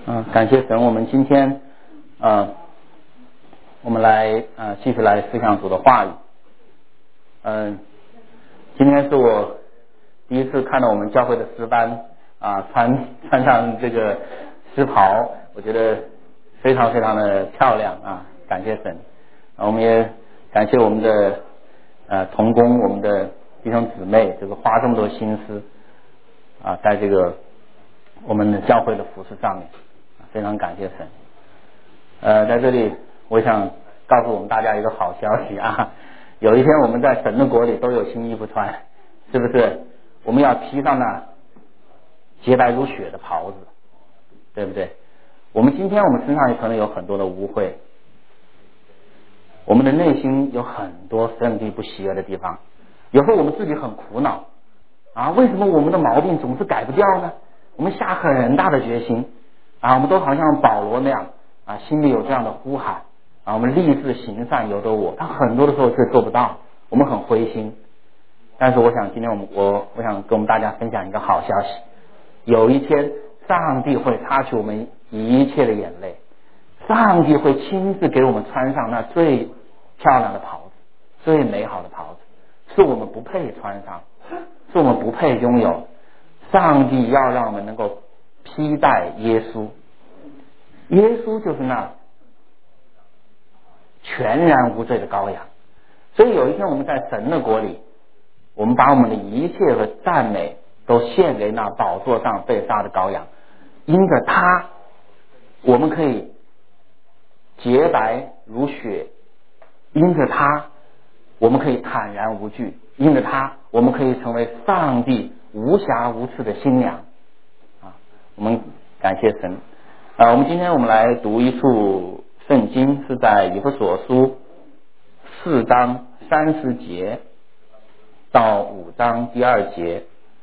感谢神，我们今天我们来继续来思想主的话语。今天是我第一次看到我们教会的诗班穿上这个诗袍，我觉得非常非常的漂亮感谢神。我们也感谢我们的同工，我们的弟兄姊妹，就是花这么多心思在这个我们的教会的服饰上面，非常感谢神。在这里我想告诉我们大家一个好消息有一天我们在神的国里都有新衣服穿，是不是？我们要披上那洁白如雪的袍子，对不对？我们今天我们身上也可能有很多的污秽，我们的内心有很多神地不喜悦的地方，有时候我们自己很苦恼为什么我们的毛病总是改不掉呢？我们下很大的决心我们都好像保罗那样心里有这样的呼喊我们立志行善由得我，但很多的时候却做不到，我们很灰心。但是我想今天我想跟我们大家分享一个好消息，有一天上帝会擦去我们一切的眼泪，上帝会亲自给我们穿上那最漂亮的袍子，最美好的袍子，是我们不配穿上，是我们不配拥有。上帝要让我们能够披戴耶稣，耶稣就是那全然无罪的羔羊。所以有一天我们在神的国里，我们把我们的一切和赞美都献给那宝座上被杀的羔羊，因着他我们可以洁白如雪，因着他我们可以坦然无惧，因着他我们可以成为上帝无瑕无疵的新娘我们感谢神我们今天我们来读一处圣经，是在以弗所书4章30节到5章第2节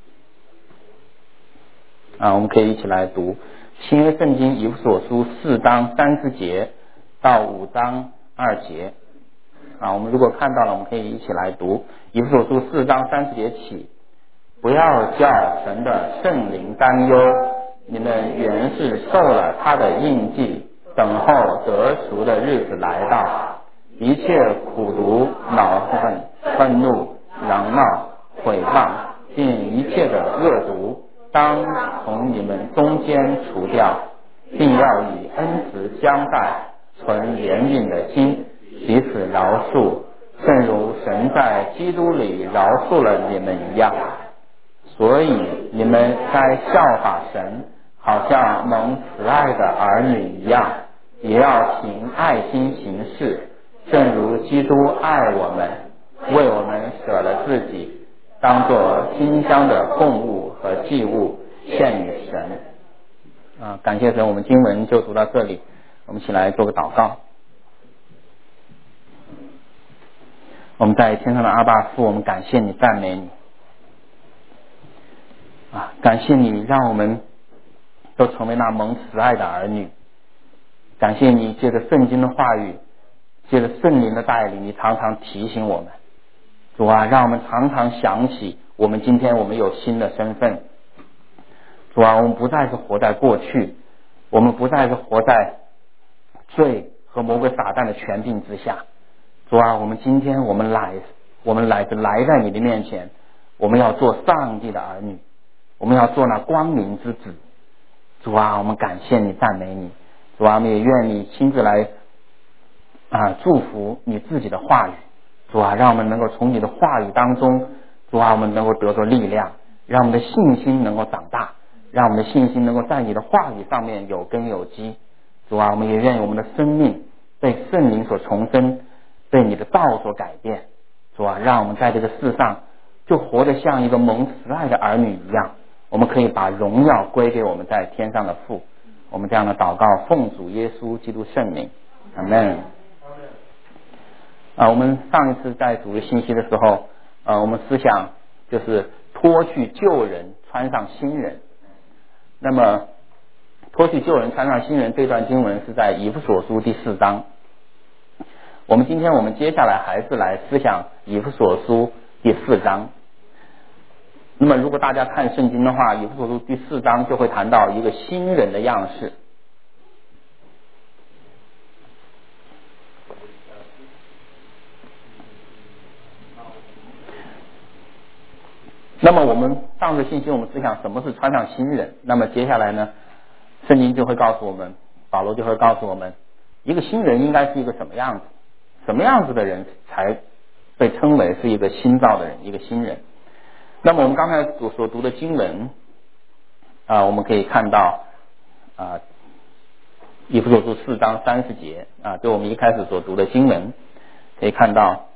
我们可以一起来读新约圣经以弗所书4章30节到5章2节我们如果看到了，我们可以一起来读以弗所书4章30节起，不要叫神的圣灵担忧，你们原是受了他的印记，等候得赎的日子来到，一切苦毒、恼恨、愤怒、嚷闹、毁谤，并一切的恶毒，当从你们中间除掉，并要以恩慈相待，存怜悯的心，彼此饶恕，正如神在基督里饶恕了你们一样。所以你们该效法神，好像蒙慈爱的儿女一样，也要凭爱心行事，正如基督爱我们，为我们舍了自己，当作馨香的供物和祭物献与神感谢神，我们经文就读到这里，我们一起来做个祷告。我们在天上的阿爸父，我们感谢你，赞美你感谢你让我们都成为那蒙慈爱的儿女，感谢你借着圣经的话语，借着圣灵的带领，你常常提醒我们，主让我们常常想起我们今天我们有新的身份，主我们不再是活在过去，我们不再是活在罪和魔鬼撒旦的权柄之下，主我们今天我们来在你的面前，我们要做上帝的儿女，我们要做那光明之子。主我们感谢你，赞美你。主我们也愿你亲自来祝福你自己的话语。主让我们能够从你的话语当中，主我们能够得着力量，让我们的信心能够长大，让我们的信心能够在你的话语上面有根有基。主我们也愿意我们的生命被圣灵所重生，被你的道所改变。主让我们在这个世上就活得像一个蒙慈爱的儿女一样，我们可以把荣耀归给我们在天上的父。我们这样的祷告奉主耶稣基督圣名，阿们。我们上一次在主日信息的时候我们思想就是脱去旧人穿上新人。那么脱去旧人穿上新人这段经文是在以弗所书第4章。我们接下来还是来思想以弗所书第4章。那么如果大家看圣经的话，以弗所书第4章就会谈到一个新人的样式那么我们上次信息我们思想什么是穿上新人，那么接下来呢，圣经就会告诉我们，保罗就会告诉我们，一个新人应该是一个什么样子，什么样子的人才被称为是一个新造的人，一个新人。那么我们刚才所读的经文我们可以看到以弗所书4章30节就我们一开始所读的经文可以看到，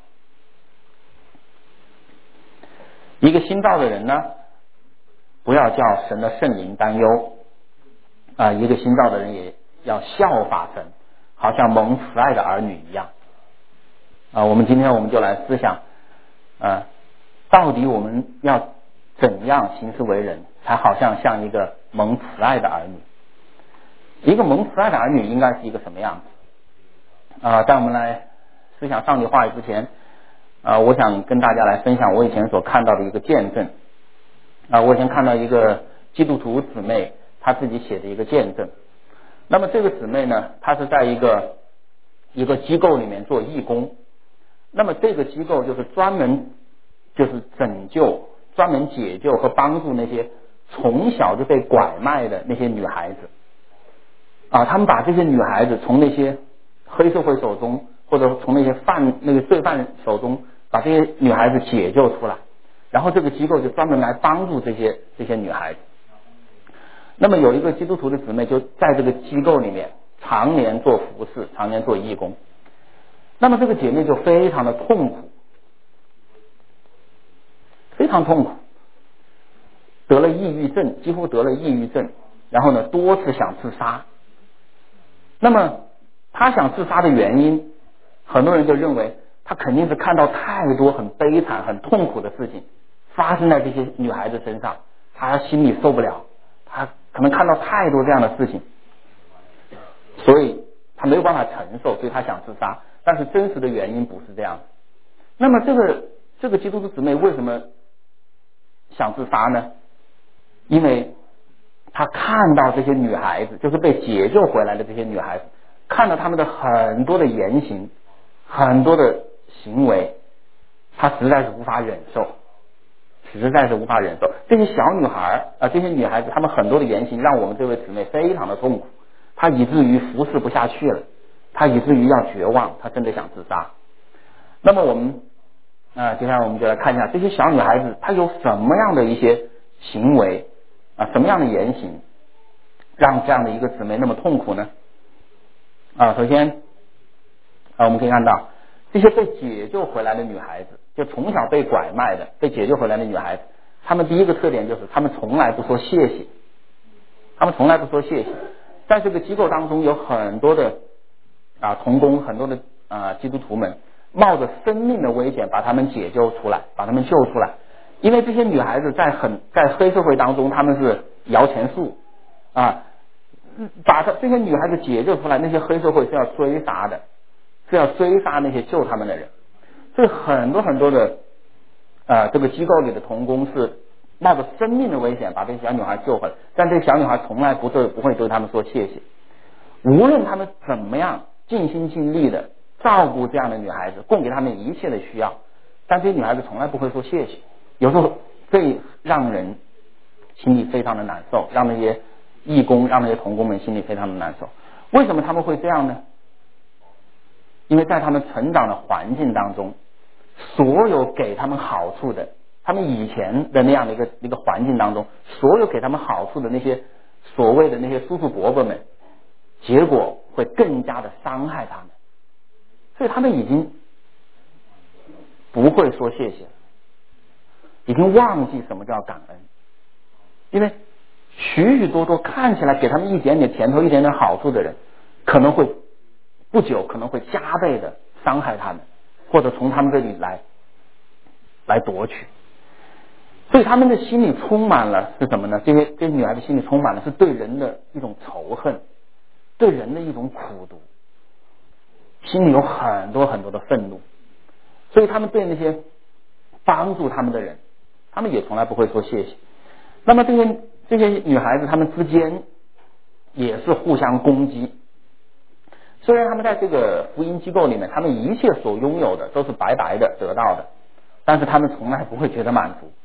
一个新造的人呢，不要叫神的圣灵担忧一个新造的人也要效法神，好像蒙慈爱的儿女一样我们今天我们就来思想到底我们要怎样行事为人，才好像一个蒙慈爱的儿女。一个蒙慈爱的儿女应该是一个什么样子在我们来思想上帝话语之前我想跟大家来分享我以前所看到的一个见证我以前看到一个基督徒姊妹她自己写的一个见证。那么这个姊妹呢，她是在一个机构里面做义工。那么这个机构就是专门就是拯救，专门解救和帮助那些从小就被拐卖的那些女孩子他们把这些女孩子从那些黑社会手中，或者从那些罪犯手中把这些女孩子解救出来，然后这个机构就专门来帮助这些女孩子。那么有一个基督徒的姊妹就在这个机构里面常年做服侍，常年做义工。那么这个姐妹就非常的痛苦，非常痛苦，得了抑郁症，几乎得了抑郁症，然后呢多次想自杀。那么她想自杀的原因，很多人就认为她肯定是看到太多很悲惨很痛苦的事情发生在这些女孩子身上，她心里受不了，她可能看到太多这样的事情，所以她没有办法承受，所以她想自杀。但是真实的原因不是这样。那么这个基督徒姊妹为什么想自杀呢？因为她看到这些女孩子，就是被解救回来的这些女孩子，看到她们的很多的言行，很多的行为，她实在是无法忍受，实在是无法忍受。这些小女孩这些女孩子，她们很多的言行让我们这位姊妹非常的痛苦，她以至于服侍不下去了，她以至于要绝望，她真的想自杀。那么我们接下来我们就来看一下这些小女孩子她有什么样的一些行为什么样的言行让这样的一个姊妹那么痛苦呢首先我们可以看到这些被解救回来的女孩子，就从小被拐卖的被解救回来的女孩子，她们第一个特点就是她们从来不说谢谢，她们从来不说谢谢。在这个机构当中有很多的同工，很多的基督徒们冒着生命的危险把她们解救出来，把她们救出来。因为这些女孩子在黑社会当中她们是摇钱树把这些女孩子解救出来，那些黑社会是要追杀的，是要追杀那些救他们的人。所以很多很多的这个机构里的同工是冒着生命的危险把这些小女孩救回来，但这些小女孩从来不会对他们说谢谢。无论他们怎么样尽心尽力的照顾这样的女孩子，供给他们一切的需要，但这些女孩子从来不会说谢谢。有时候这让人心里非常的难受，让那些义工，让那些同工们心里非常的难受。为什么他们会这样呢？因为在他们成长的环境当中，所有给他们好处的，他们以前的那样的一个环境当中，所有给他们好处的那些所谓的那些叔叔伯伯们，结果会更加的伤害他们，所以他们已经不会说谢谢了，已经忘记什么叫感恩。因为许许多多看起来给他们一点点甜头一点点好处的人，可能会不久可能会加倍的伤害他们，或者从他们这里来夺取。所以他们的心里充满了是什么呢？这些女孩子心里充满了是对人的一种仇恨，对人的一种苦毒，心里有很多很多的愤怒。所以他们对那些帮助他们的人，他们也从来不会说谢谢。那么这些女孩子她们之间也是互相攻击。虽然他们在这个福音机构里面，他们一切所拥有的都是白白的得到的，但是他们从来不会觉得满足，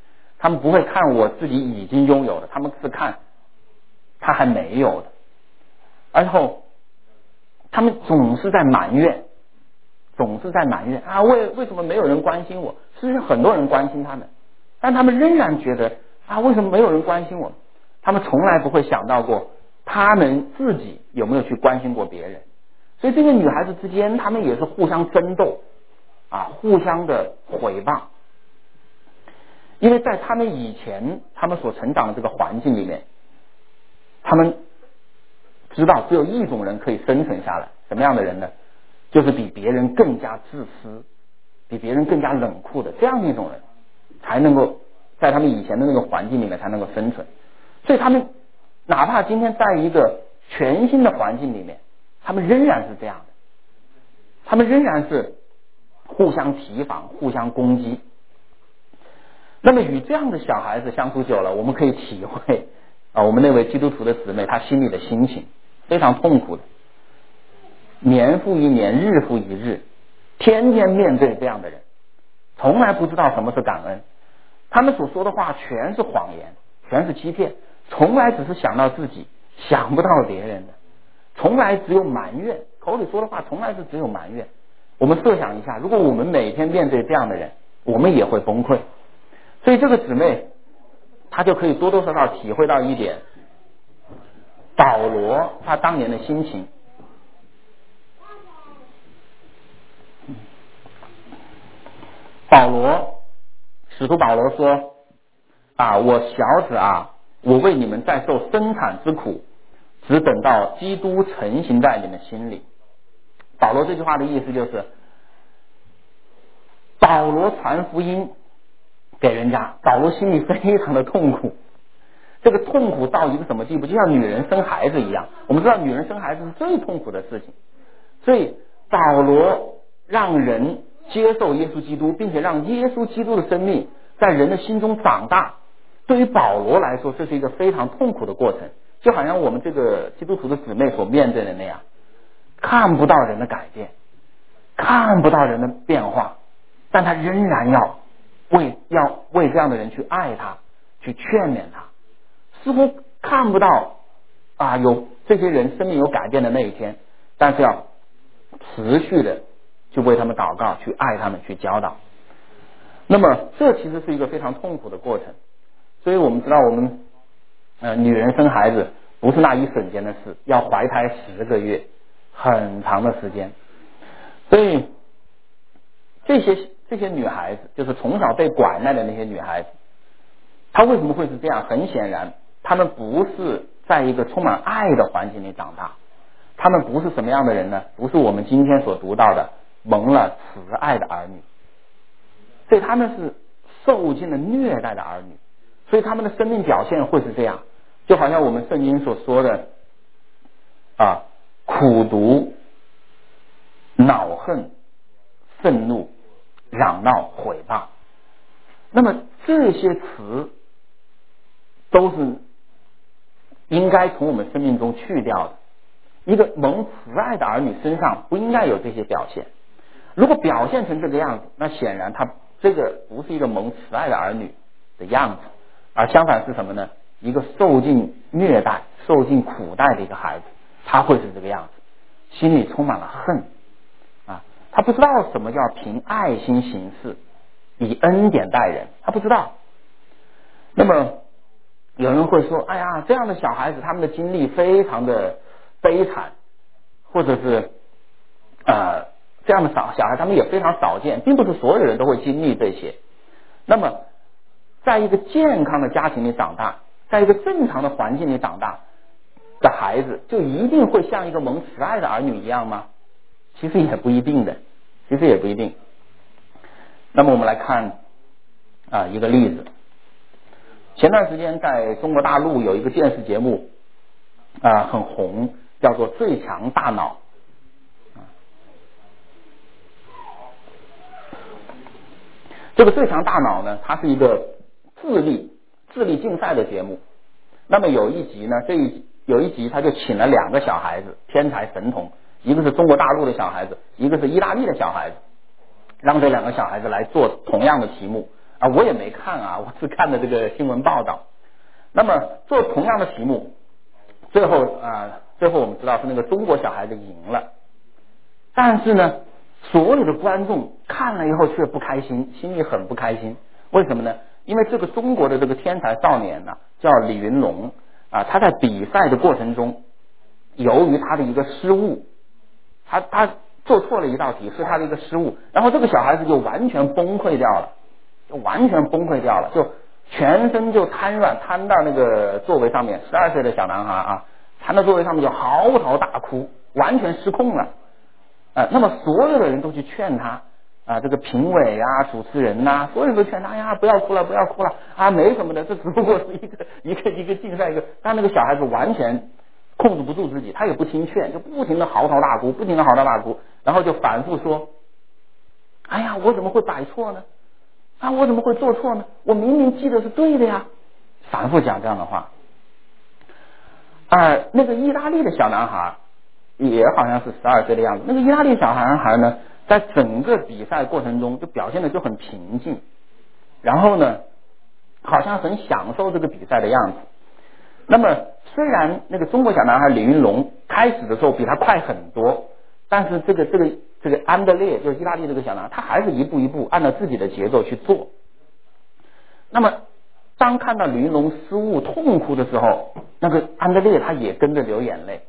他们不会看我自己已经拥有的，他们是看他还没有的，然后他们总是在埋怨啊，为什么没有人关心我？实际上很多人关心他们，但他们仍然觉得啊，为什么没有人关心我？他们从来不会想到过他们自己有没有去关心过别人。所以这些女孩子之间，他们也是互相争斗啊，互相的毁谤，因为在他们以前他们所成长的这个环境里面，他们知道只有一种人可以生存下来，什么样的人呢？就是比别人更加自私，比别人更加冷酷的这样一种人，才能够在他们以前的那个环境里面才能够生存。所以他们哪怕今天在一个全新的环境里面，他们仍然是这样的，他们仍然是互相提防，互相攻击。那么与这样的小孩子相处久了，我们可以体会我们那位基督徒的姊妹她心里的心情，非常痛苦的，年复一年，日复一日，天天面对这样的人，从来不知道什么是感恩，他们所说的话全是谎言，全是欺骗，从来只是想到自己，想不到别人的，从来只有埋怨，口里说的话从来是只有埋怨。我们设想一下，如果我们每天面对这样的人，我们也会崩溃。所以这个姊妹她就可以多多少少体会到一点保罗他当年的心情。使徒保罗说啊，我小子啊，我为你们在受生产之苦，只等到基督成行在你们心里。保罗这句话的意思就是，保罗传福音给人家，保罗心里非常的痛苦，这个痛苦到一个什么地步，就像女人生孩子一样。我们知道女人生孩子是最痛苦的事情，所以保罗让人接受耶稣基督，并且让耶稣基督的生命在人的心中长大，对于保罗来说这是一个非常痛苦的过程，就好像我们这个基督徒的姊妹所面对的那样，看不到人的改变，看不到人的变化，但他仍然要为这样的人去爱他，去劝勉他，似乎看不到有这些人生命有改变的那一天，但是要持续的去为他们祷告，去爱他们，去教导。那么这其实是一个非常痛苦的过程。所以我们知道我们女人生孩子不是那一瞬间的事，要怀胎10个月，很长的时间。所以这些女孩子，就是从小被拐卖的那些女孩子，她为什么会是这样？很显然她们不是在一个充满爱的环境里长大，她们不是什么样的人呢？不是我们今天所读到的蒙了慈爱的儿女，所以她们是受尽了虐待的儿女，所以他们的生命表现会是这样，就好像我们圣经所说的苦毒、恼恨、愤怒、嚷闹、毁谤。那么这些词都是应该从我们生命中去掉的。一个蒙慈爱的儿女身上不应该有这些表现，如果表现成这个样子，那显然他这个不是一个蒙慈爱的儿女的样子，而相反是什么呢？一个受尽虐待、受尽苦待的一个孩子，他会是这个样子，心里充满了恨他不知道什么叫凭爱心行事，以恩典待人，他不知道。那么有人会说，哎呀，这样的小孩子他们的经历非常的悲惨，或者是这样的小孩他们也非常少见，并不是所有人都会经历这些。那么在一个健康的家庭里长大，在一个正常的环境里长大的孩子，就一定会像一个蒙慈爱的儿女一样吗？其实也不一定的，其实也不一定。那么我们来看一个例子。前段时间在中国大陆有一个电视节目很红，叫做《最强大脑》。这个《最强大脑》呢，它是一个智力竞赛的节目。那么有一集呢，有一集他就请了2个小孩子，天才神童，一个是中国大陆的小孩子，一个是意大利的小孩子，让这2个小孩子来做同样的题目， 啊，我也没看啊，我只看的这个新闻报道。那么做同样的题目，最后我们知道是那个中国小孩子赢了，但是呢，所有的观众看了以后却不开心，心里很不开心。为什么呢？因为这个中国的这个天才少年呢，叫李云龙啊，他在比赛的过程中，由于他的一个失误，他做错了一道题，是他的一个失误，然后这个小孩子就完全崩溃掉了，就全身就瘫软，瘫到那个座位上面，12岁的小男孩啊，瘫到座位上面就嚎啕大哭，完全失控了。那么所有的人都去劝他啊，这个评委啊、主持人呐，所有人都劝他呀，不要哭了啊，没什么的，这只不过是一个竞赛但那个小孩子完全控制不住自己，他也不听劝，就不停的嚎啕大哭，然后就反复说，哎呀，我怎么会摆错呢？啊，我怎么会做错呢？我明明记得是对的呀，反复讲这样的话。那个意大利的小男孩也好像是12岁的样子，那个意大利小男孩呢，在整个比赛过程中就表现的就很平静，然后呢，好像很享受这个比赛的样子。那么虽然那个中国小男孩李云龙开始的时候比他快很多，但是这个安德烈就是意大利这个小男孩，他还是一步一步按照自己的节奏去做。那么当看到李云龙失误痛哭的时候，那个安德烈他也跟着流眼泪。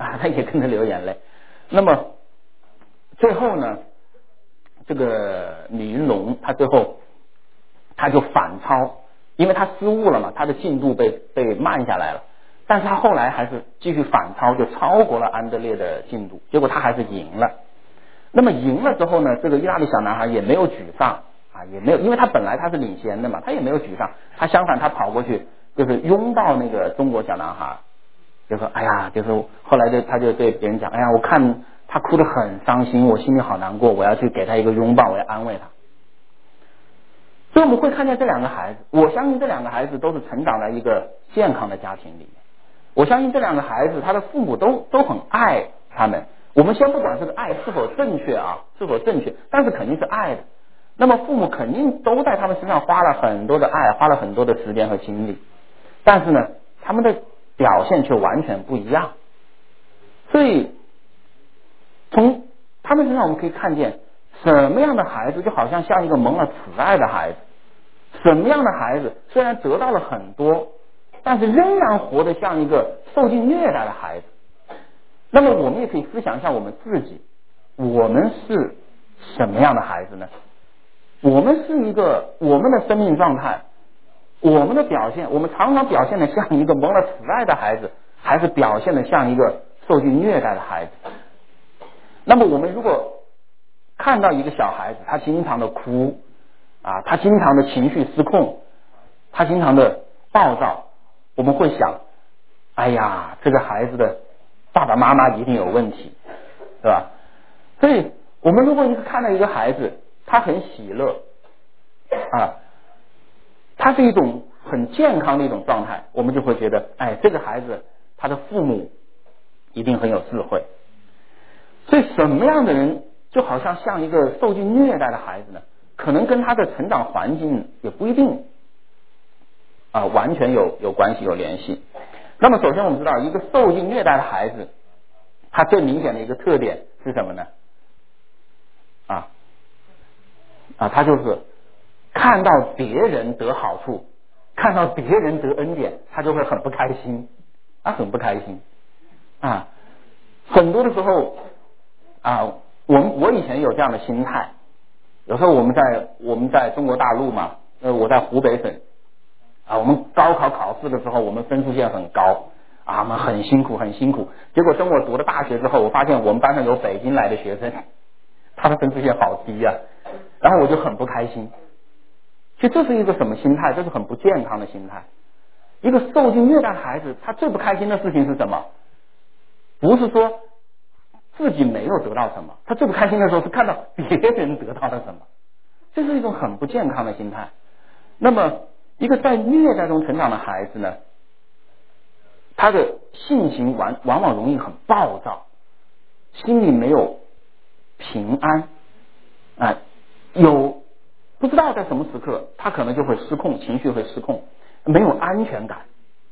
那么最后呢，这个李云龙他最后他就反超，因为他失误了嘛，他的进度被慢下来了，但是他后来还是继续反超，就超过了安德烈的进度，结果他还是赢了。那么赢了之后呢，这个意大利小男孩也没有沮丧啊，也没有，因为他本来他是领先的嘛，他也没有沮丧，他相反他跑过去就是拥抱那个中国小男孩，就说哎呀，就是后来他就对别人讲，哎呀，我看他哭得很伤心，我心里好难过，我要去给他一个拥抱，我要安慰他。所以我们会看见这两个孩子，我相信这两个孩子都是成长在一个健康的家庭里面，我相信这两个孩子他的父母都很爱他们。我们先不管这个爱是否正确，但是肯定是爱的。那么父母肯定都在他们身上花了很多的爱，花了很多的时间和精力，但是呢，他们的表现却完全不一样。所以从他们身上我们可以看见，什么样的孩子就好像一个蒙了慈爱的孩子，什么样的孩子虽然得到了很多，但是仍然活得像一个受尽虐待的孩子。那么我们也可以思想一下我们自己，我们是什么样的孩子呢？我们的生命状态，我们的表现，我们常常表现的像一个蒙了慈爱的孩子，还是表现的像一个受尽虐待的孩子？那么我们如果看到一个小孩子，他经常的哭啊，他经常的情绪失控，他经常的暴躁，我们会想，哎呀，这个孩子的爸爸妈妈一定有问题，对吧？所以我们如果看到一个孩子，他很喜乐啊，他是一种很健康的一种状态，我们就会觉得，哎，这个孩子他的父母一定很有智慧。所以什么样的人就好像一个受尽虐待的孩子呢？可能跟他的成长环境也不一定完全有关系有联系。那么首先我们知道，一个受尽虐待的孩子，他最明显的一个特点是什么呢？他就是看到别人得好处，看到别人得恩典，他就会很不开心，很多的时候我以前有这样的心态，有时候我们在中国大陆嘛，我在湖北省我们高考考试的时候，我们分数线很高我们很辛苦，结果等我读了大学之后，我发现我们班上有北京来的学生，他的分数线好低然后我就很不开心。其实这是一个什么心态？这是很不健康的心态。一个受尽虐待的孩子，他最不开心的事情是什么？不是说自己没有得到什么，他最不开心的时候是看到别人得到了什么，这是一种很不健康的心态。那么一个在虐待中成长的孩子呢，他的性情往往容易很暴躁，心里没有平安有不知道在什么时刻他可能就会失控，情绪会失控，没有安全感，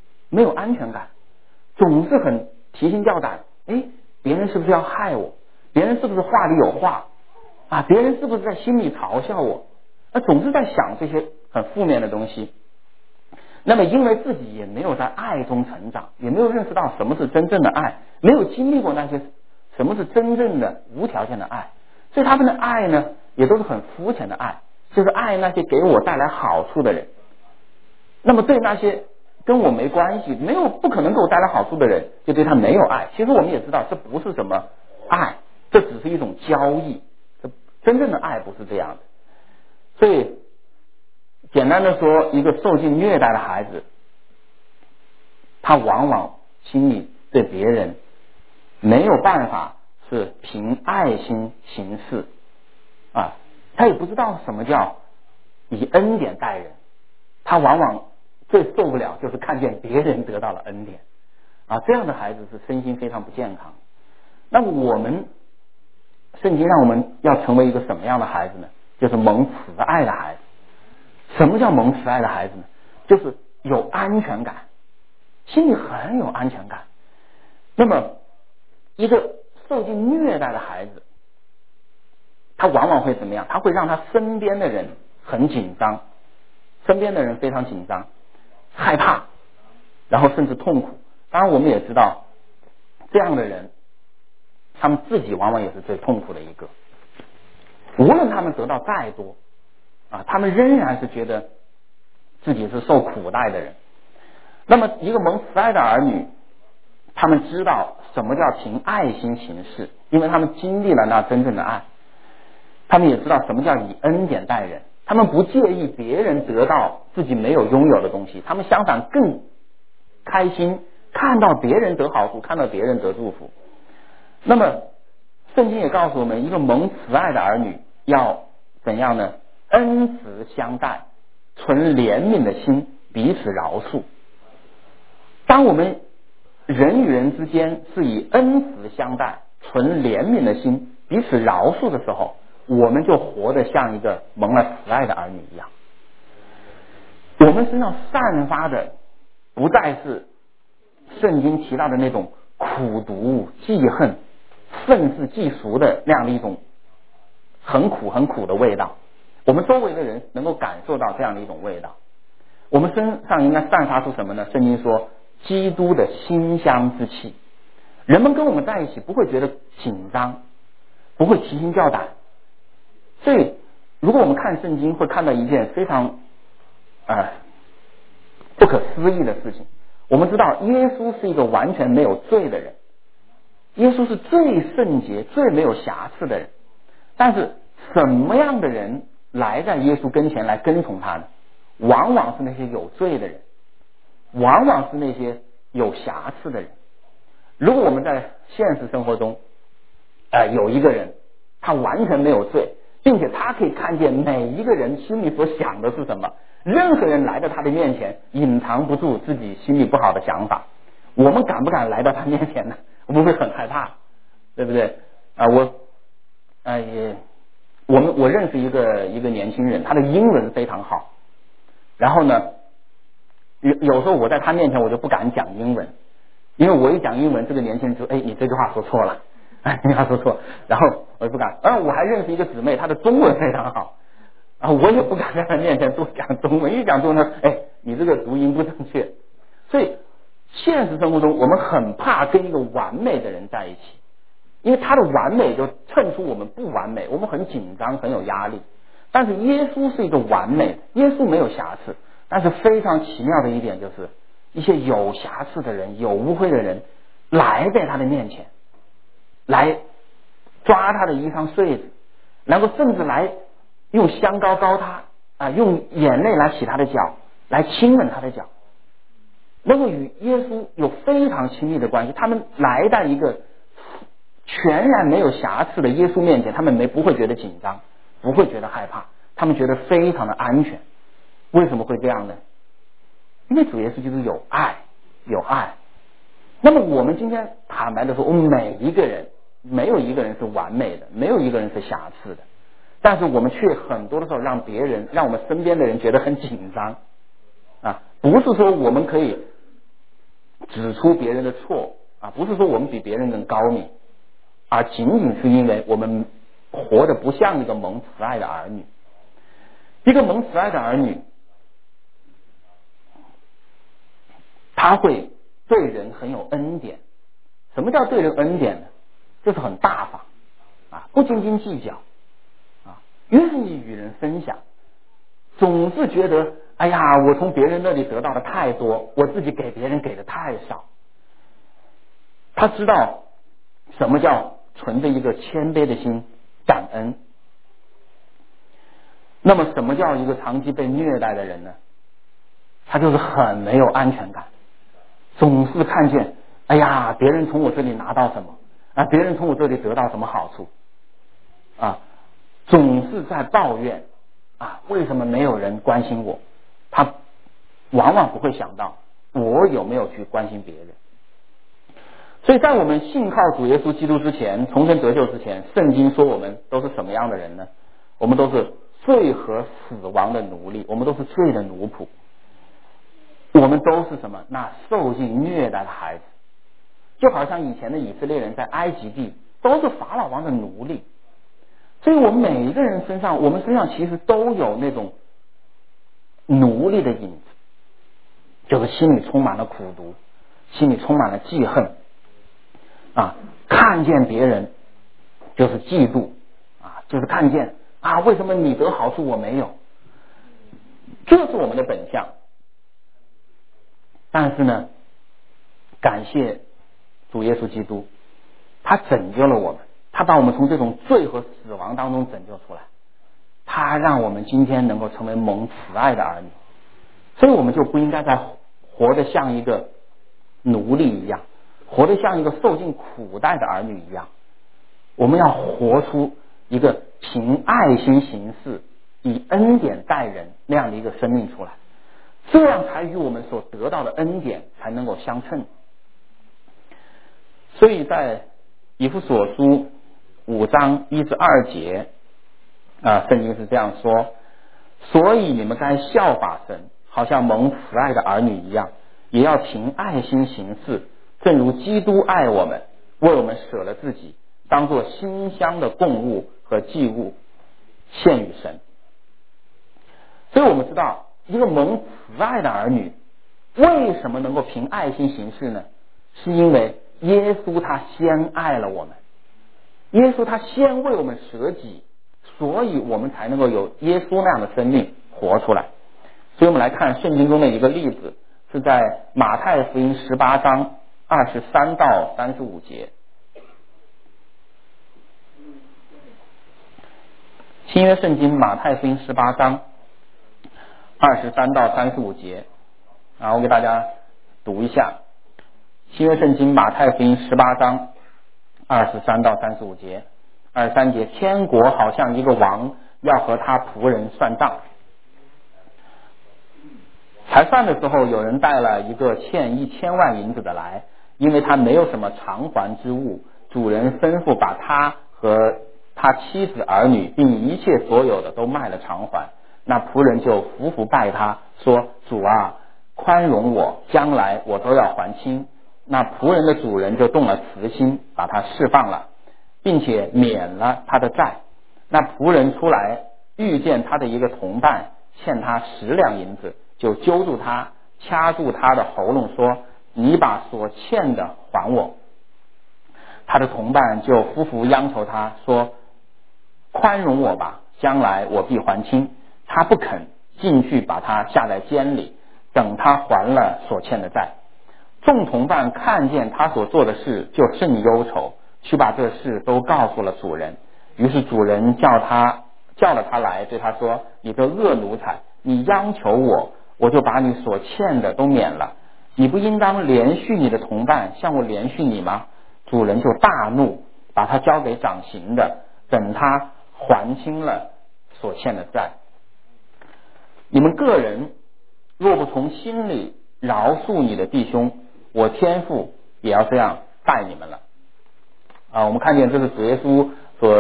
总是很提心吊胆，别人是不是要害我，别人是不是话里有话啊，别人是不是在心里嘲笑我，总是在想这些很负面的东西。那么因为自己也没有在爱中成长，也没有认识到什么是真正的爱，没有经历过那些什么是真正的无条件的爱，所以他们的爱呢也都是很肤浅的爱，就是爱那些给我带来好处的人。那么对那些跟我没关系，不可能给我带来好处的人，就对他没有爱。其实我们也知道这不是什么爱，这只是一种交易，真正的爱不是这样的。所以简单的说，一个受尽虐待的孩子，他往往心里对别人没有办法是凭爱心行事啊，他也不知道什么叫以恩典待人，他往往最受不了就是看见别人得到了恩典啊，这样的孩子是身心非常不健康。那么圣经让我们要成为一个什么样的孩子呢？就是蒙慈爱的孩子。什么叫蒙慈爱的孩子呢？就是有安全感，心里很有安全感。那么一个受尽虐待的孩子，他往往会怎么样？他会让他身边的人很紧张，身边的人非常紧张，害怕，然后甚至痛苦。当然我们也知道，这样的人他们自己往往也是最痛苦的一个，无论他们得到再多啊，他们仍然是觉得自己是受苦待的人。那么一个蒙慈爱的儿女，他们知道什么叫凭爱心行事，因为他们经历了那真正的爱。他们也知道什么叫以恩典待人，他们不介意别人得到自己没有拥有的东西，他们相反更开心看到别人得好处，看到别人得祝福。那么圣经也告诉我们，一个蒙慈爱的儿女要怎样呢？恩慈相待，存怜悯的心，彼此饶恕。当我们人与人之间是以恩慈相待，存怜悯的心，彼此饶恕的时候，我们就活得像一个蒙了慈爱的儿女一样。我们身上散发的不再是圣经提到的那种苦毒、记恨、愤世嫉俗的那样的一种很苦的味道，我们周围的人能够感受到这样的一种味道。我们身上应该散发出什么呢？圣经说基督的馨香之气，人们跟我们在一起不会觉得紧张，不会提心吊胆。所以如果我们看圣经，会看到一件非常不可思议的事情。我们知道耶稣是一个完全没有罪的人，耶稣是最圣洁最没有瑕疵的人，但是什么样的人来在耶稣跟前来跟从他呢？往往是那些有罪的人，往往是那些有瑕疵的人。如果我们在现实生活中有一个人他完全没有罪，并且他可以看见每一个人心里所想的是什么，任何人来到他的面前隐藏不住自己心里不好的想法，我们敢不敢来到他面前呢？我们会很害怕，对不对我认识一个年轻人，他的英文非常好，然后呢有时候我在他面前我就不敢讲英文，因为我一讲英文，这个年轻人就你这句话说错了，你话说错，然后我就不敢。我还认识一个姊妹，她的中文非常好我也不敢在她面前多讲中文，一讲中文你这个读音不正确。所以现实生活中我们很怕跟一个完美的人在一起，因为他的完美就衬出我们不完美，我们很紧张很有压力。但是耶稣是一个完美的，耶稣没有瑕疵。但是非常奇妙的一点就是，一些有瑕疵的人有污秽的人来在他的面前，来抓他的衣裳穗子，然后甚至来用香膏膏他用眼泪来洗他的脚，来亲吻他的脚，能够与耶稣有非常亲密的关系。他们来在一个全然没有瑕疵的耶稣面前，他们不会觉得紧张，不会觉得害怕，他们觉得非常的安全。为什么会这样呢？因为主耶稣就是有爱。那么我们今天坦白的说，我们每一个人没有一个人是完美的，没有一个人是瑕疵的， 但是我们却很多的时候让我们身边的人觉得很紧张啊。不是说我们可以指出别人的错啊，不是说我们比别人更高明，而仅仅是因为我们活得不像一个蒙慈爱的儿女。一个蒙慈爱的儿女，他会对人很有恩典。什么叫对人恩典呢？就是很大方啊，不斤斤计较啊，愿意与人分享，总是觉得哎呀，我从别人那里得到的太多，我自己给别人给的太少。他知道什么叫存着一个谦卑的心感恩。那么什么叫一个长期被虐待的人呢？他就是很没有安全感，总是看见哎呀，别人从我这里拿到什么啊，别人从我这里得到什么好处啊，总是在抱怨啊，为什么没有人关心我？他往往不会想到我有没有去关心别人。所以在我们信靠主耶稣基督之前，重生得救之前，圣经说我们都是什么样的人呢？我们都是罪和死亡的奴隶，我们都是罪的奴仆，我们都是什么？那受尽虐待的孩子，就好像以前的以色列人在埃及地都是法老王的奴隶。所以我们每一个人身上，我们身上其实都有那种奴隶的影子，就是心里充满了苦毒，心里充满了记恨啊，看见别人就是嫉妒啊，就是看见啊，为什么你得好处我没有？这是我们的本相。但是呢，感谢主耶稣基督，他拯救了我们，他把我们从这种罪和死亡当中拯救出来，他让我们今天能够成为蒙慈爱的儿女。所以我们就不应该再活得像一个奴隶一样，活得像一个受尽苦待的儿女一样。我们要活出一个凭爱心行事，以恩典待人那样的一个生命出来，这样才与我们所得到的恩典才能够相称。所以在以弗所书5章1至2节啊，圣经是这样说：所以你们该效法神，好像蒙慈爱的儿女一样，也要凭爱心行事，正如基督爱我们，为我们舍了自己，当作馨香的供物和祭物献与神。所以我们知道，一个蒙慈爱的儿女为什么能够凭爱心行事呢？是因为耶稣他先爱了我们，耶稣他先为我们舍己，所以我们才能够有耶稣那样的生命活出来。所以我们来看圣经中的一个例子，是在马太福音18章23到35节。新约圣经马太福音18章23到35节啊，我给大家读一下。新约圣经马太福音18章23到35节。23节，天国好像一个王要和他仆人算账，才算的时候，有人带了一个欠1000万银子的来，因为他没有什么偿还之物，主人吩咐把他和他妻子儿女并一切所有的都卖了偿还。那仆人就伏伏拜他，说：主啊，宽容我，将来我都要还清。那仆人的主人就动了慈心，把他释放了，并且免了他的债。那仆人出来，遇见他的一个同伴欠他10两银子，就揪住他，掐住他的喉咙，说：你把所欠的还我。他的同伴就夫妇央求他说：宽容我吧，将来我必还清。他不肯，进去把他下在监里，等他还了所欠的债。众同伴看见他所做的事，就甚忧愁，去把这事都告诉了主人。于是主人叫了他来，对他说：你这恶奴才，你央求我，我就把你所欠的都免了，你不应当连续你的同伴，像我连续你吗？主人就大怒，把他交给掌刑的，等他还清了所欠的债。你们个人若不从心里饶恕你的弟兄，我天父也要这样待你们了。啊，我们看见这是主耶稣所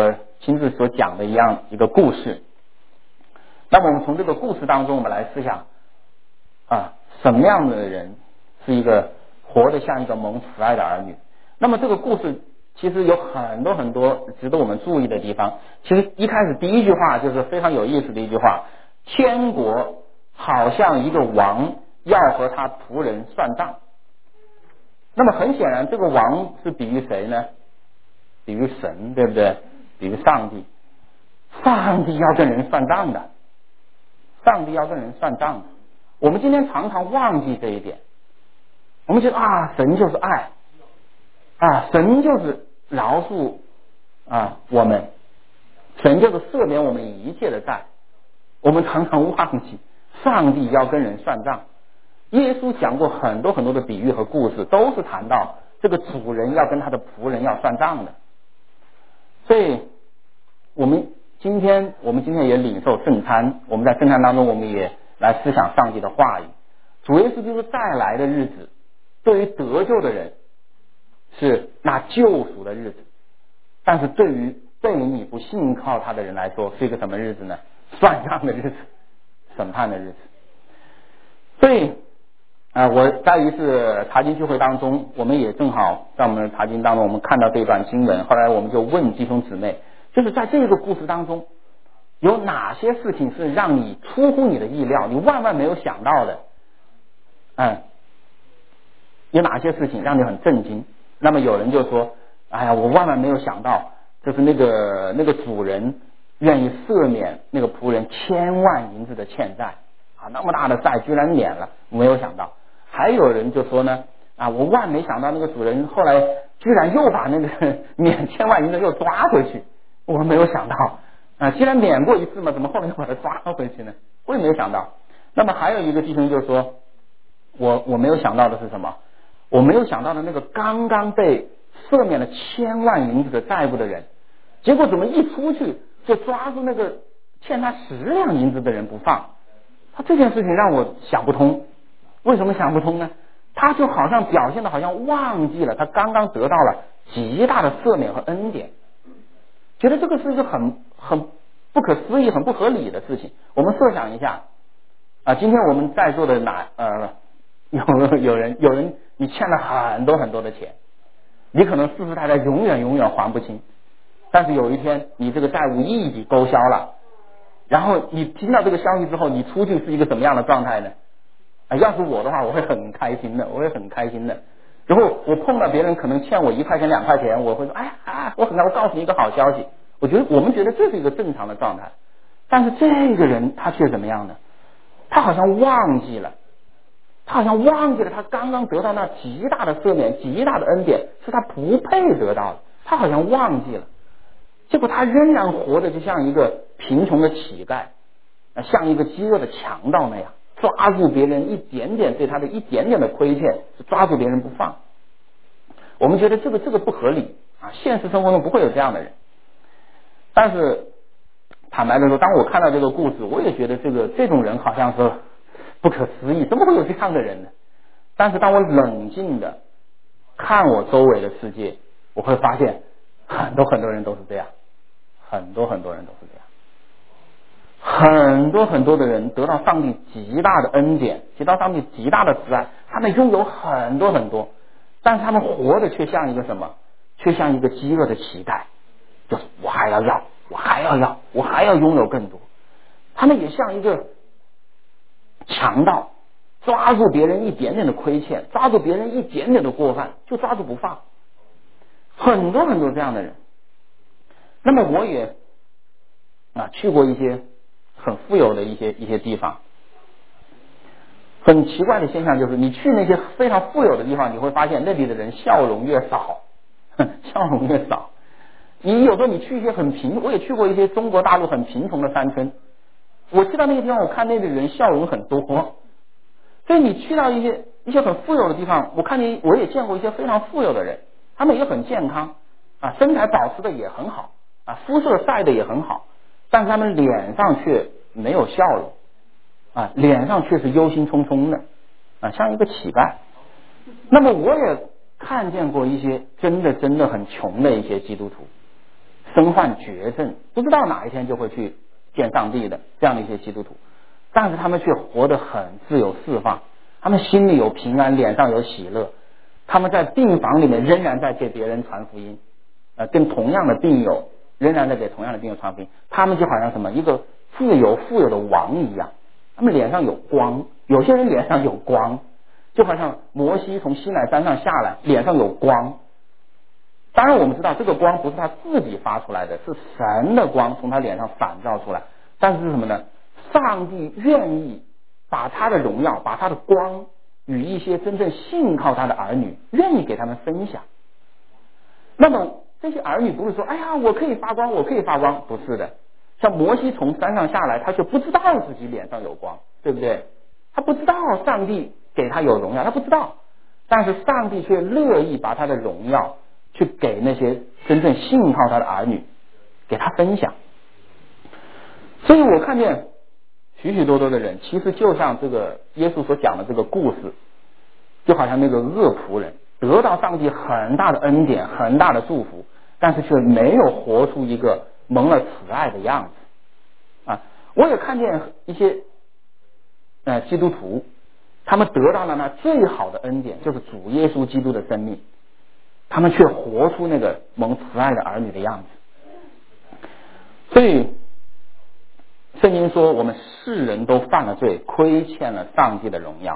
亲自所讲的一个故事。那么我们从这个故事当中，我们来思想什么样的人是一个活得像一个蒙慈爱的儿女。那么这个故事其实有很多很多值得我们注意的地方。其实一开始第一句话就是非常有意思的一句话，天国好像一个王要和他仆人算账。那么很显然这个王是比喻谁呢？比喻神，对不对？比喻上帝。上帝要跟人算账的，上帝要跟人算账的。我们今天常常忘记这一点，我们觉得神就是爱神就是饶恕我们，神就是赦免我们一切的债。我们常常忘记上帝要跟人算账。耶稣讲过很多很多的比喻和故事，都是谈到这个主人要跟他的仆人要算账的。所以我们今天也领受圣餐，我们在圣餐当中我们也来思想上帝的话语。主耶稣就是再来的日子，对于得救的人是那救赎的日子，但是对于你不信靠他的人来说，是一个什么日子呢？算账的日子，审判的日子。所以我在一次查经聚会当中，我们也正好在我们的查经当中，我们看到这段经文，后来我们就问弟兄姊妹，就是在这个故事当中，有哪些事情是让你出乎你的意料，你万万没有想到的？有哪些事情让你很震惊？那么有人就说，我万万没有想到，就是那个主人愿意赦免那个仆人1000万银子的欠债那么大的债居然免了，没有想到。还有人就说呢，我万没想到那个主人后来居然又把那个免1000万银子又抓回去，我没有想到既然免过一次嘛，怎么后来又把他抓回去呢？我也没有想到。那么还有一个弟兄就说，我没有想到的是什么？我没有想到的那个刚刚被赦免了1000万银子的债务的人，结果怎么一出去就抓住那个欠他10两银子的人不放。他这件事情让我想不通。为什么想不通呢？他就好像表现的好像忘记了他刚刚得到了极大的赦免和恩典，觉得这个是一个很不可思议、很不合理的事情。我们设想一下今天我们在座的有人你欠了很多很多的钱，你可能世世代代永远还不清，但是有一天你这个债务一笔勾销了，然后你听到这个消息之后，你出去是一个什么样的状态呢？要是我的话，我会很开心的。然后我碰到别人可能欠我1块钱2块钱，我会说我告诉你一个好消息。我们觉得这是一个正常的状态，但是这个人他却怎么样呢？他好像忘记了他刚刚得到那极大的赦免、极大的恩典是他不配得到的，他好像忘记了。结果他仍然活得就像一个贫穷的乞丐像一个饥饿的强盗那样，抓住别人对他的一点点的亏欠，抓住别人不放。我们觉得这个不合理现实生活中不会有这样的人。但是坦白的说，当我看到这个故事，我也觉得这种人好像是不可思议，怎么会有这样的人呢？但是当我冷静的看我周围的世界，我会发现很多人都是这样，很多人都是这样。很多的人得到上帝极大的恩典，得到上帝极大的慈爱，他们拥有很多，但是他们活的却像一个什么？却像一个饥饿的乞丐，就是我还要拥有更多。他们也像一个强盗，抓住别人一点点的亏欠，抓住别人一点点的过犯，就抓住不放。很多这样的人。那么我也去过一些很富有的一些地方。很奇怪的现象就是，你去那些非常富有的地方，你会发现那里的人笑容越少。你有时候你去一些我也去过一些中国大陆很贫穷的山村，我去到那个地方，我看那里的人笑容很多。所以你去到一些很富有的地方，我也见过一些非常富有的人，他们也很健康身材保持的也很好肤色晒的也很好，但是他们脸上却没有笑容脸上却是忧心忡忡的像一个乞丐。那么我也看见过一些真的很穷的一些基督徒， 身患绝症，不知道哪一天就会去见上帝的这样的一些基督徒，但是他们却活得很自由释放，他们心里有平安，脸上有喜乐，他们在病房里面仍然在给别人传福音，跟同样的病友仍然在给同样的病友传福音，他们就好像什么一个自由富有的王一样，他们脸上有光，有些人脸上有光，就好像摩西从西乃山上下来，脸上有光。当然我们知道这个光不是他自己发出来的，是神的光从他脸上反照出来，但是什么呢？上帝愿意把他的荣耀，把他的光与一些真正信靠他的儿女，愿意给他们分享。那么这些儿女不是说哎呀我可以发光，我可以发光，不是的。像摩西从山上下来，他却不知道自己脸上有光，对不对？他不知道上帝给他有荣耀，他不知道，但是上帝却乐意把他的荣耀去给那些真正信靠他的儿女，给他分享。所以我看见许许多多的人，其实就像这个耶稣所讲的这个故事，就好像那个恶仆人得到上帝很大的恩典，很大的祝福，但是却没有活出一个蒙了慈爱的样子啊！我也看见一些基督徒，他们得到了那最好的恩典，就是主耶稣基督的生命，他们却活出那个蒙慈爱的儿女的样子。所以圣经说我们世人都犯了罪，亏欠了上帝的荣耀。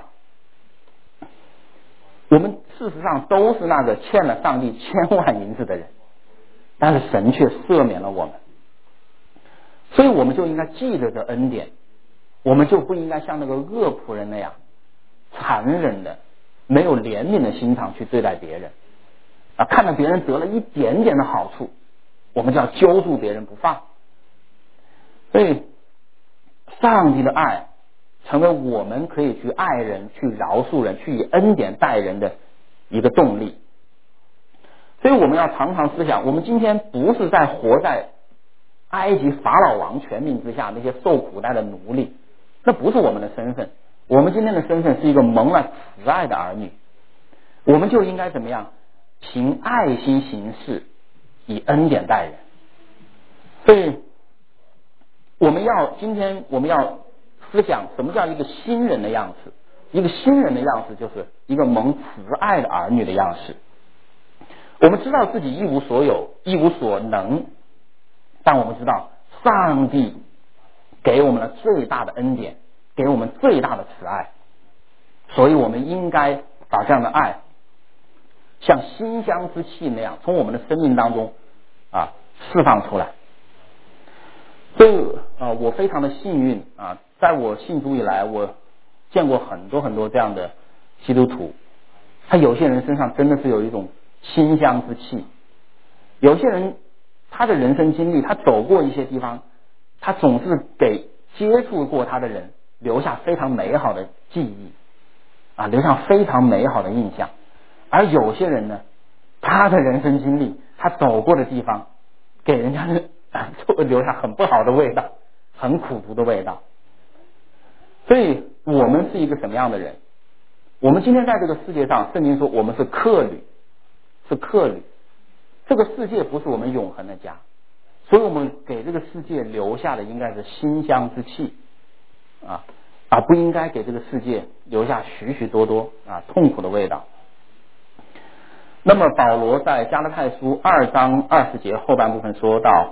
我们事实上都是那个欠了上帝千万银子的人，但是神却赦免了我们。所以我们就应该记得这恩典，我们就不应该像那个恶仆人那样残忍的没有怜悯的心肠去对待别人啊！看到别人得了一点点的好处，我们就要揪住别人不放。所以上帝的爱成为我们可以去爱人，去饶恕人，去以恩典待人的一个动力。所以我们要常常思想，我们今天不是在活在埃及法老王权柄之下那些受苦待的奴隶，那不是我们的身份。我们今天的身份是一个蒙了慈爱的儿女，我们就应该怎么样？凭爱心行事，以恩典待人。所以今天我们要思想什么叫一个新人的样式。一个新人的样式就是一个蒙慈爱的儿女的样式。我们知道自己一无所有，一无所能，但我们知道上帝给我们了最大的恩典，给我们最大的慈爱，所以我们应该把这样的爱像馨香之气那样从我们的生命当中释放出来。所以我非常的幸运啊，在我信主以来，我见过很多很多这样的基督徒，他有些人身上真的是有一种馨香之气，有些人他的人生经历，他走过一些地方，他总是给接触过他的人留下非常美好的记忆留下非常美好的印象。而有些人呢，他的人生经历，他走过的地方给人家就会留下很不好的味道，很苦毒的味道。所以我们是一个什么样的人？我们今天在这个世界上，圣经说我们是客旅，是客旅。这个世界不是我们永恒的家，所以我们给这个世界留下的应该是馨香之气而不应该给这个世界留下许许多多痛苦的味道。那么保罗在加拉太书2章20节后半部分说到，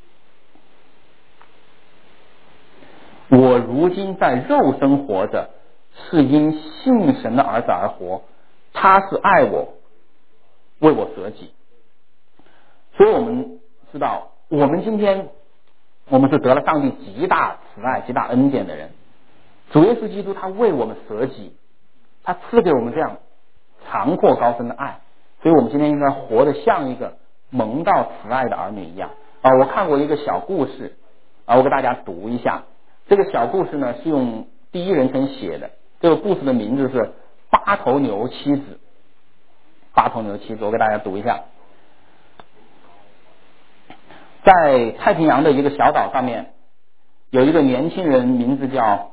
我如今在肉身活着，是因信神的儿子而活，他是爱我，为我舍己。所以我们知道，我们今天我们是得了上帝极大慈爱极大恩典的人，主耶稣基督他为我们舍己，他赐给我们这样长阔高深的爱，所以我们今天应该活得像一个蒙到慈爱的儿女一样我看过一个小故事我给大家读一下。这个小故事呢是用第一人称写的，这个故事的名字是八头牛妻子。八头牛妻子，我给大家读一下。在太平洋的一个小岛上面，有一个年轻人，名字叫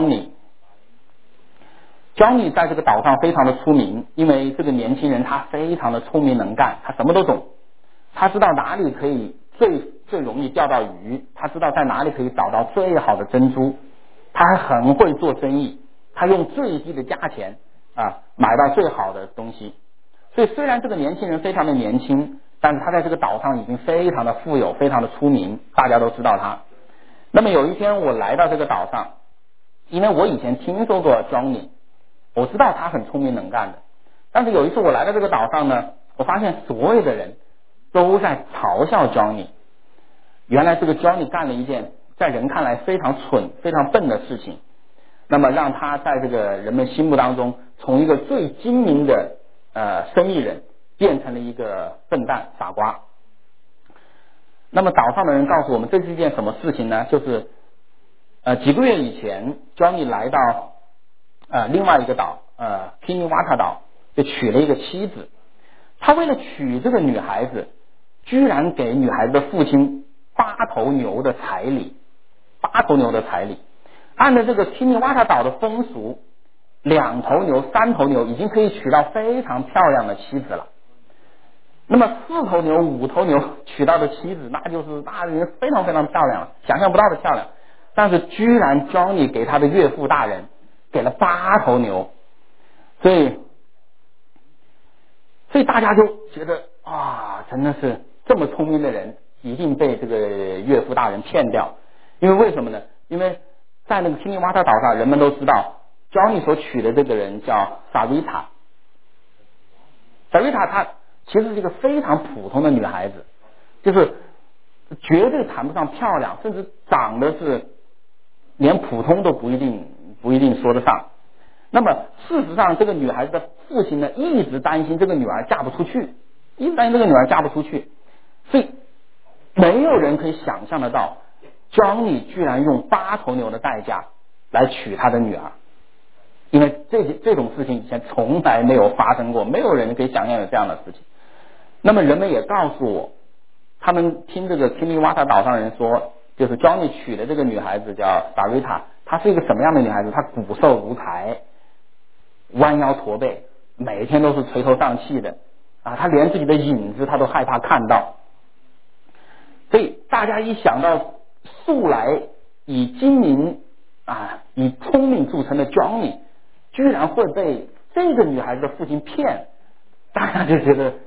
Johnny。Johnny 在这个岛上非常的出名，因为这个年轻人他非常的聪明能干，他什么都懂，他知道哪里可以最容易钓到鱼，他知道在哪里可以找到最好的珍珠，他还很会做生意，他用最低的价钱买到最好的东西。所以虽然这个年轻人非常的年轻，但是他在这个岛上已经非常的富有，非常的出名，大家都知道他。那么有一天我来到这个岛上，因为我以前听说过 Johnny， 我知道他很聪明能干的，但是有一次我来到这个岛上呢，我发现所有的人都在嘲笑 Johnny。原来这个 Johnny 干了一件在人看来非常蠢非常笨的事情，那么让他在这个人们心目当中从一个最精明的生意人变成了一个笨蛋傻瓜。那么岛上的人告诉我们，这是一件什么事情呢？就是几个月以前 Johnny 来到另外一个岛Kiniwata 岛，就娶了一个妻子。他为了娶这个女孩子，居然给女孩子的父亲8头牛的彩礼。8头牛的彩礼，按照这个 Kiniwata 岛的风俗，2头牛3头牛已经可以娶到非常漂亮的妻子了。那么4头牛5头牛娶到的妻子，那人非常非常漂亮了，想象不到的漂亮。但是居然 Johnny 给他的岳父大人给了8头牛，所以大家就觉得真的是这么聪明的人一定被这个岳父大人骗掉。因为为什么呢？因为在那个Kiniwata岛上，人们都知道 Johnny 所娶的这个人叫 Sarita。 Sarita 她其实是一个非常普通的女孩子，就是绝对谈不上漂亮，甚至长得是连普通都不一定说得上。那么事实上这个女孩子的父亲呢，一直担心这个女儿嫁不出去，所以没有人可以想象得到 Johnny 居然用8头牛的代价来娶他的女儿，因为这种事情以前从来没有发生过，没有人可以想象有这样的事情。那么人们也告诉我，他们听这个 Kiniwata 岛上人说，就是 Johnny 娶的这个女孩子叫 Sarita， 她是一个什么样的女孩子？她骨瘦如柴，弯腰驼背，每天都是垂头丧气的她连自己的影子她都害怕看到。所以大家一想到素来以精明以聪明著称的 Johnny 居然会被这个女孩子的父亲骗，大家就觉得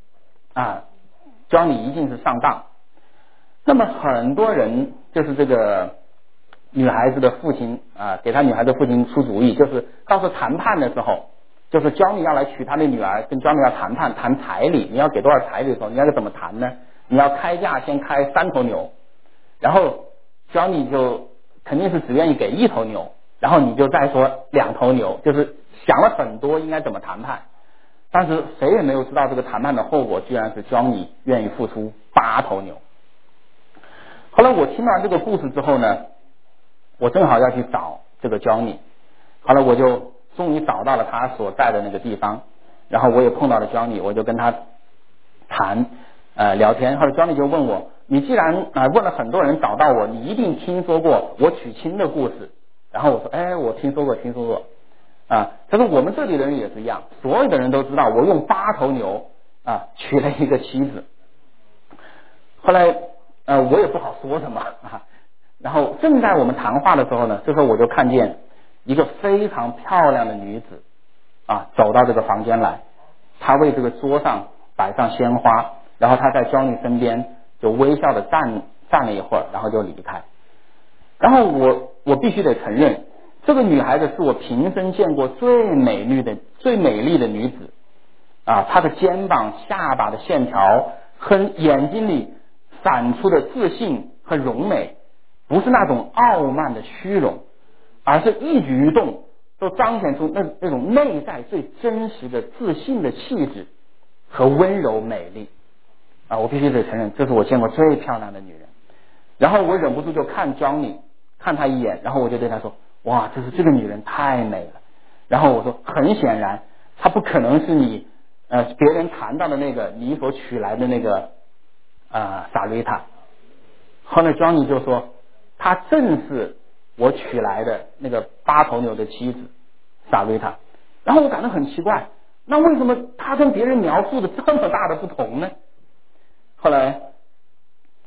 Johnny 一定是上当。那么很多人就是这个女孩子的父亲给他女孩子的父亲出主意，就是到时候谈判的时候，就是 Johnny 要来娶他的女儿，跟 Johnny 要谈彩礼，你要给多少彩礼的时候，你要怎么谈呢？你要开价先开3头牛，然后 Johnny 就肯定是只愿意给1头牛，然后你就再说2头牛，就是想了很多应该怎么谈判。但是谁也没有知道这个谈判的后果居然是 Johnny 愿意付出8头牛。后来我听完这个故事之后呢，我正好要去找这个 Johnny， 后来我就终于找到了他所在的那个地方，然后我也碰到了 Johnny， 我就跟他谈聊天。后来 Johnny 就问我，你既然问了很多人找到我，你一定听说过我娶亲的故事。然后我说我听说过他说我们这里的人也是一样，所有的人都知道我用8头牛娶了一个妻子。后来我也不好说什么然后正在我们谈话的时候呢，这时候我就看见一个非常漂亮的女子走到这个房间来，她为这个桌上摆上鲜花，然后她在 Johnny 身边就微笑的站了一会儿，然后就离开。然后我必须得承认，这个女孩子是我平生见过最美丽的女子她的肩膀下巴的线条和眼睛里闪出的自信和柔美，不是那种傲慢的虚荣，而是一举一动都彰显出那种内在最真实的自信的气质和温柔美丽我必须得承认，这是我见过最漂亮的女人。然后我忍不住就看 Johnny， 看她一眼，然后我就对她说，哇，这个女人太美了。然后我说，很显然她不可能是你别人谈到的那个你所娶来的那个Sarita。后来 Johnny 就说，她正是我娶来的那个8头牛的妻子Sarita。然后我感到很奇怪，那为什么她跟别人描述的这么大的不同呢？后来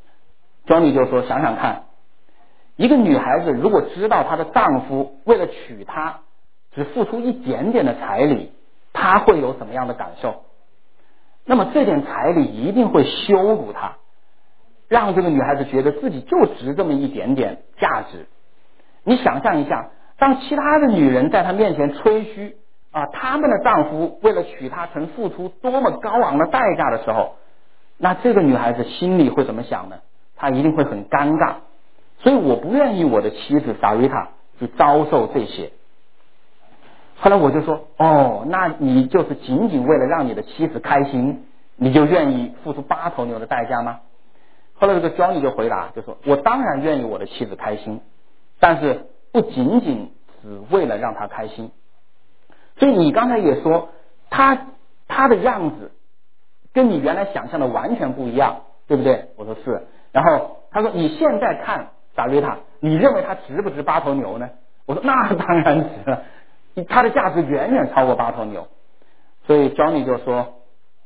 Johnny 就说想想看，一个女孩子如果知道她的丈夫为了娶她只付出一点点的彩礼，她会有什么样的感受？那么这点彩礼一定会羞辱她，让这个女孩子觉得自己就值这么一点点价值。你想象一下，当其他的女人在她面前吹嘘他们的丈夫为了娶她曾付出多么高昂的代价的时候，那这个女孩子心里会怎么想呢？她一定会很尴尬。所以我不愿意我的妻子萨瑞塔去遭受这些。后来我就说，那你就是仅仅为了让你的妻子开心，你就愿意付出8头牛的代价吗？后来这个 Johnny 就回答，就说我当然愿意我的妻子开心，但是不仅仅只为了让她开心。所以你刚才也说她的样子跟你原来想象的完全不一样，对不对？我说是。然后他说你现在看萨瑞塔，你认为她值不值8头牛呢？我说那当然值了，它的价值远远超过8头牛。所以 Johnny 就说，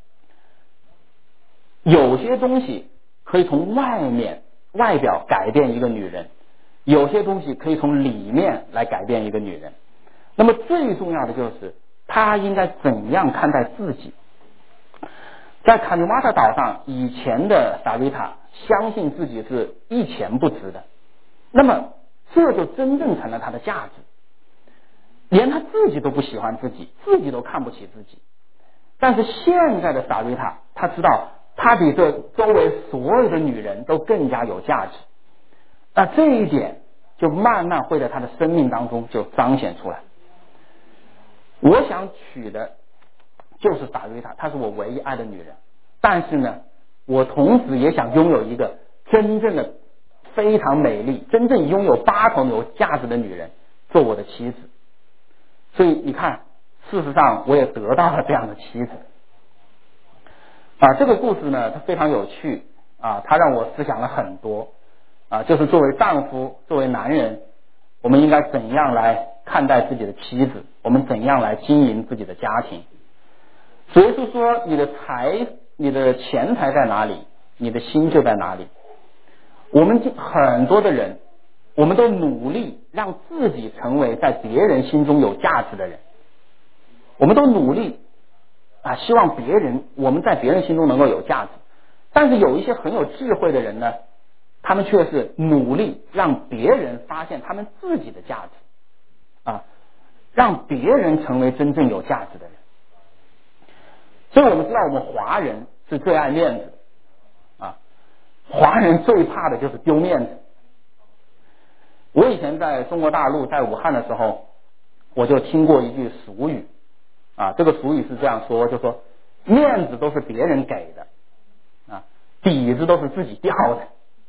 有些东西可以从外表改变一个女人，有些东西可以从里面来改变一个女人。那么最重要的就是她应该怎样看待自己。在卡纽马塔岛上，以前的萨瑞塔相信自己是一钱不值的，那么这就真正成了她的价值。连她自己都不喜欢自己，自己都看不起自己。但是现在的萨瑞塔，她知道她比这周围所有的女人都更加有价值。那这一点就慢慢会在她的生命当中就彰显出来。我想娶的就是萨瑞塔，她是我唯一爱的女人。但是呢，我同时也想拥有一个真正的非常美丽，真正拥有8头牛价值的女人做我的妻子。所以你看，事实上我也得到了这样的妻子。这个故事呢，它非常有趣它让我思想了很多就是作为丈夫，作为男人，我们应该怎样来看待自己的妻子，我们怎样来经营自己的家庭。所以说你的钱财在哪里，你的心就在哪里。我们很多的人，我们都努力让自己成为在别人心中有价值的人，我们都努力希望我们在别人心中能够有价值。但是有一些很有智慧的人呢，他们却是努力让别人发现他们自己的价值让别人成为真正有价值的人。所以我们知道，我们华人是最爱面子的华人最怕的就是丢面子。我以前在中国大陆，在武汉的时候，我就听过一句俗语这个俗语是这样说，就说面子都是别人给的底子都是自己掉的。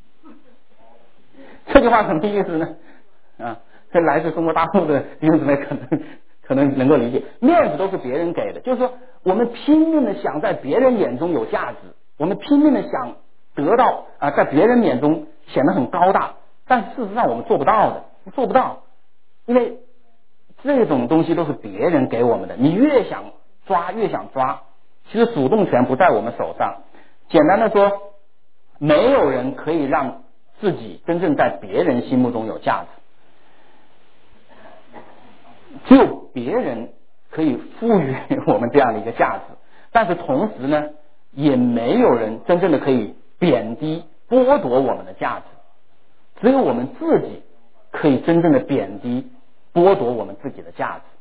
这句话什么意思呢？这来自中国大陆的弟兄姊妹可能能够理解，面子都是别人给的，就是说我们拼命的想在别人眼中有价值，我们拼命的想得到在别人眼中显得很高大，但事实上我们做不到，因为这种东西都是别人给我们的，你越想抓，其实主动权不在我们手上。简单的说，没有人可以让自己真正在别人心目中有价值，只有别人可以赋予我们这样的一个价值。但是同时呢，也没有人真正的可以贬低剥夺我们的价值，只有我们自己可以真正的贬低剥夺我们自己的价值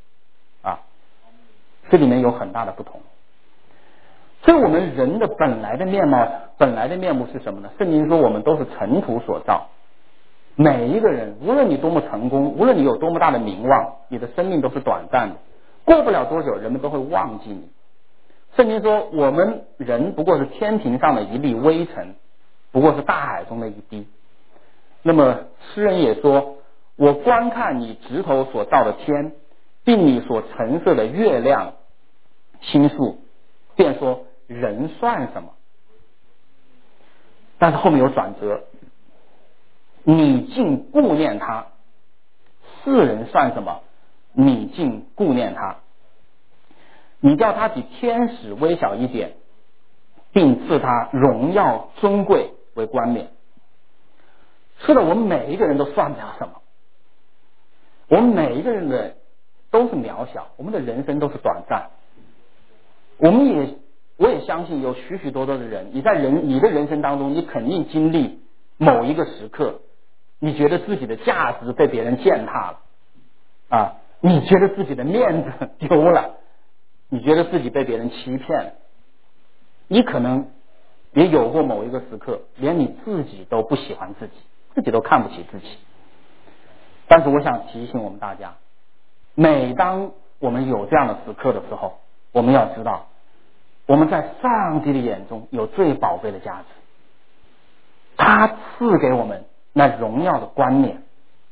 这里面有很大的不同。所以我们人的本来的面目是什么呢？圣经说我们都是尘土所造。每一个人，无论你多么成功，无论你有多么大的名望，你的生命都是短暂的，过不了多久人们都会忘记你。圣经说我们人不过是天平上的一粒微尘，不过是大海中的一滴。那么诗人也说，我观看你指头所造的天，并你所陈设的月亮星宿，便说人算什么？但是后面有转折，你竟顾念他，世人算什么？你竟顾念他。你叫他比天使微小一点，并赐他荣耀尊贵为冠冕。 是的，我们每一个人都算不了什么，我们每一个人的都是渺小，我们的人生都是短暂。我也相信有许许多多的人，你的人生当中，你肯定经历某一个时刻，你觉得自己的价值被别人践踏了啊，你觉得自己的面子丢了，你觉得自己被别人欺骗了，你可能也有过某一个时刻，连你自己都不喜欢自己，自己都看不起自己。但是我想提醒我们大家，每当我们有这样的时刻的时候，我们要知道，我们在上帝的眼中有最宝贵的价值，他赐给我们那荣耀的冠冕。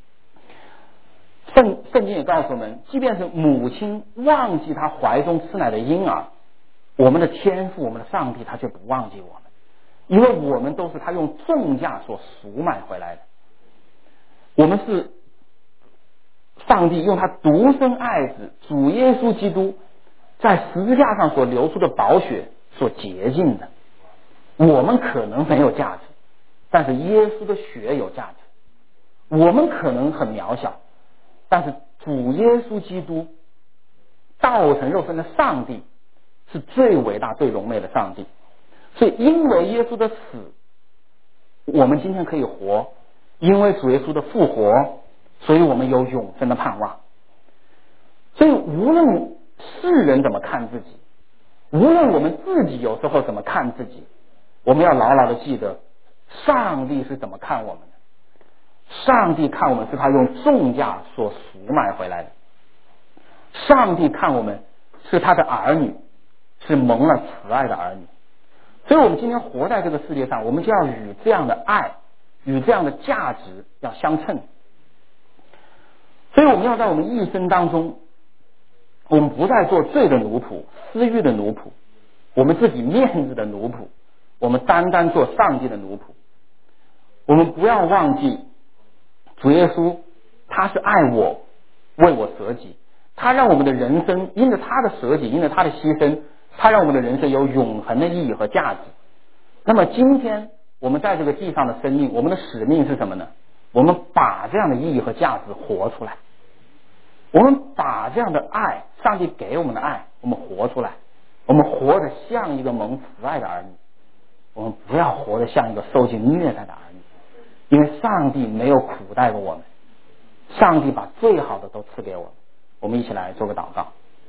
圣经也告诉我们，即便是母亲忘记她怀中吃奶的婴儿，我们的天父，我们的上帝，他却不忘记我们，因为我们都是他用重价所赎买回来的。我们是上帝用他独生爱子主耶稣基督在十字架上所流出的宝血所洁净的。我们可能没有价值，但是耶稣的血有价值。我们可能很渺小，但是主耶稣基督道成肉身的上帝是最伟大最荣美的上帝。所以因为耶稣的死，我们今天可以活，因为主耶稣的复活，所以我们有永生的盼望。所以无论世人怎么看自己，无论我们自己有时候怎么看自己，我们要牢牢的记得上帝是怎么看我们的。上帝看我们是他用重价所赎买回来的，上帝看我们是他的儿女，是蒙了慈爱的儿女。所以我们今天活在这个世界上，我们就要与这样的爱，与这样的价值要相称。所以我们要在我们一生当中，我们不再做罪的奴仆，私欲的奴仆，我们自己面子的奴仆，我们单单做上帝的奴仆。我们不要忘记主耶稣，他是爱我，为我舍己，他让我们的人生因着他的舍己，因着他的牺牲，他让我们的人生有永恒的意义和价值。那么今天我们在这个地上的生命，我们的使命是什么呢？我们把这样的意义和价值活出来，我们把这样的爱，上帝给我们的爱，我们活出来，我们活得像一个蒙慈爱的儿女，我们不要活得像一个受尽虐待的儿女，因为上帝没有苦待过我们，上帝把最好的都赐给我们。我们一起来做个祷告。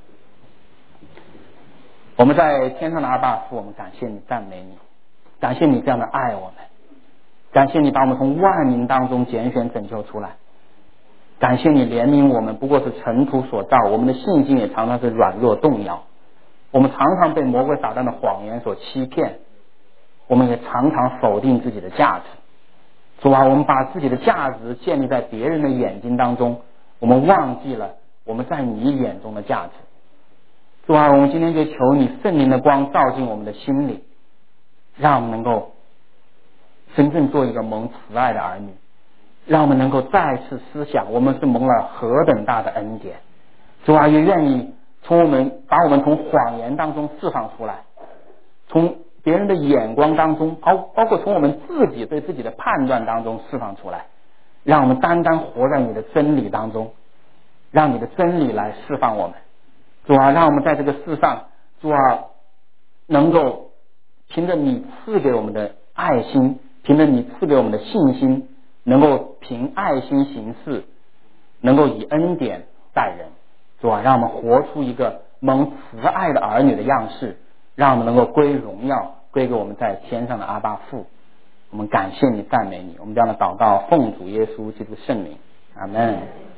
我们在天上的阿爸父，我们感谢你，赞美你，感谢你这样的爱我们，感谢你把我们从万民当中拣选拯救出来，感谢你怜悯我们不过是尘土所造，我们的信心也常常是软弱动摇，我们常常被魔鬼撒旦的谎言所欺骗，我们也常常否定自己的价值。主啊，我们把自己的价值建立在别人的眼睛当中，我们忘记了我们在你眼中的价值。主啊，我们今天就求你圣灵的光照进我们的心里，让我们能够真正做一个蒙慈爱的儿女，让我们能够再次思想我们是蒙了何等大的恩典。主啊，也愿意把我们从谎言当中释放出来，从别人的眼光当中，包括从我们自己对自己的判断当中释放出来，让我们单单活在你的真理当中，让你的真理来释放我们。主啊，让我们在这个世上，主啊，能够凭着你赐给我们的爱心，凭着你赐给我们的信心，能够凭爱心行事，能够以恩典待人。主啊，让我们活出一个蒙慈爱的儿女的样式，让我们能够归荣耀归给我们在天上的阿爸父。我们感谢你，赞美你，我们这样的祷告奉主耶稣基督圣名，阿们。